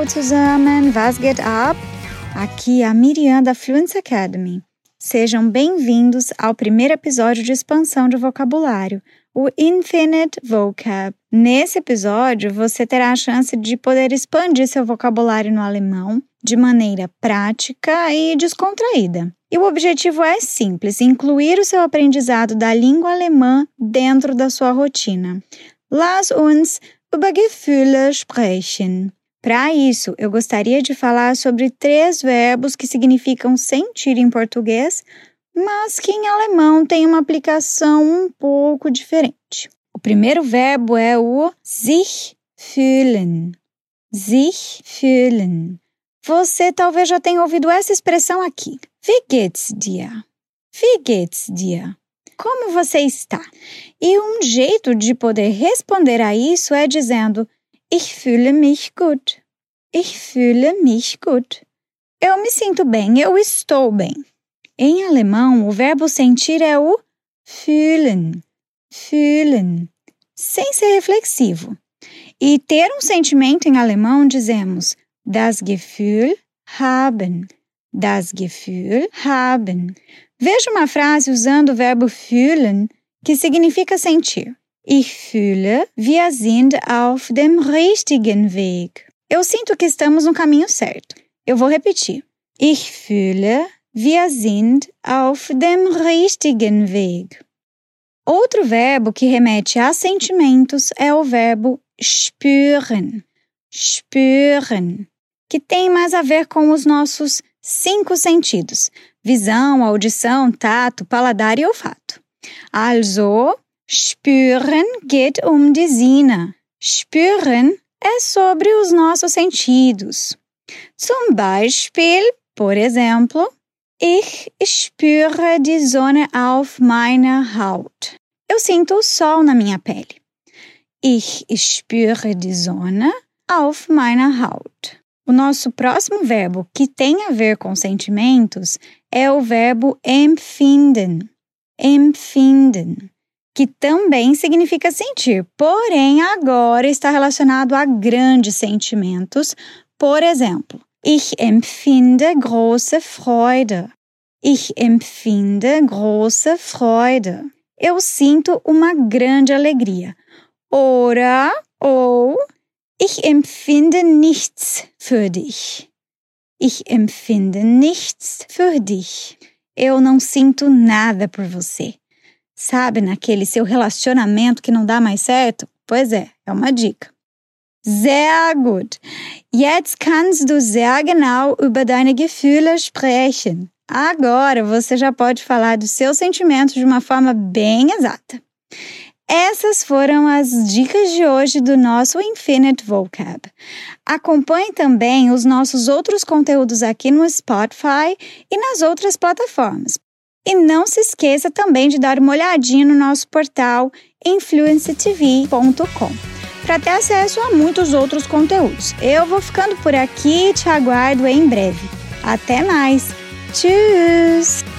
zusammen, was geht ab? Aqui é a Miriam da Fluency Academy. Sejam bem-vindos ao primeiro episódio de expansão de vocabulário, o Infinite Vocab. Nesse episódio, você terá a chance de poder expandir seu vocabulário no alemão de maneira prática e descontraída. E o objetivo é simples, incluir o seu aprendizado da língua alemã dentro da sua rotina. Lass uns über Gefühle sprechen. Para isso, eu gostaria de falar sobre 3 verbos que significam sentir em português, mas que em alemão tem uma aplicação um pouco diferente. O primeiro verbo é o sich fühlen. Sich fühlen. Você talvez já tenha ouvido essa expressão aqui. Wie geht's dir? Wie geht's dir? Como você está? E um jeito de poder responder a isso é dizendo Ich fühle mich gut. Ich fühle mich gut. Eu me sinto bem, eu estou bem. Em alemão, o verbo sentir é o fühlen. Fühlen. Sem ser reflexivo. E ter um sentimento em alemão dizemos das Gefühl haben. Das Gefühl haben. Veja uma frase usando o verbo fühlen, que significa sentir. Ich fühle, wir sind auf dem richtigen Weg. Eu sinto que estamos no caminho certo. Eu vou repetir. Ich fühle, wir sind auf dem richtigen Weg. Outro verbo que remete a sentimentos é o verbo spüren. Spüren. Que tem mais a ver com os nossos 5 sentidos. Visão, audição, tato, paladar e olfato. Also, spüren geht die Sinne. Spüren é sobre os nossos sentidos. Zum Beispiel, por exemplo, ich spüre die Sonne auf meiner Haut. Eu sinto o sol na minha pele. Ich spüre die Sonne auf meiner Haut. O nosso próximo verbo que tem a ver com sentimentos é o verbo empfinden. Empfinden. Que também significa sentir, porém agora está relacionado a grandes sentimentos. Por exemplo, ich empfinde große Freude. Ich empfinde große Freude. Eu sinto uma grande alegria. Ora, ou, ich empfinde nichts für dich. Ich empfinde nichts für dich. Eu não sinto nada por você. Sabe, naquele seu relacionamento que não dá mais certo? Pois é uma dica. Sehr gut. Jetzt kannst du sehr genau über deine Gefühle sprechen. Agora você já pode falar dos seus sentimentos de uma forma bem exata. Essas foram as dicas de hoje do nosso Infinite Vocab. Acompanhe também os nossos outros conteúdos aqui no Spotify e nas outras plataformas. E não se esqueça também de dar uma olhadinha no nosso portal influencytv.com para ter acesso a muitos outros conteúdos. Eu vou ficando por aqui e te aguardo em breve. Até mais! Tschüss!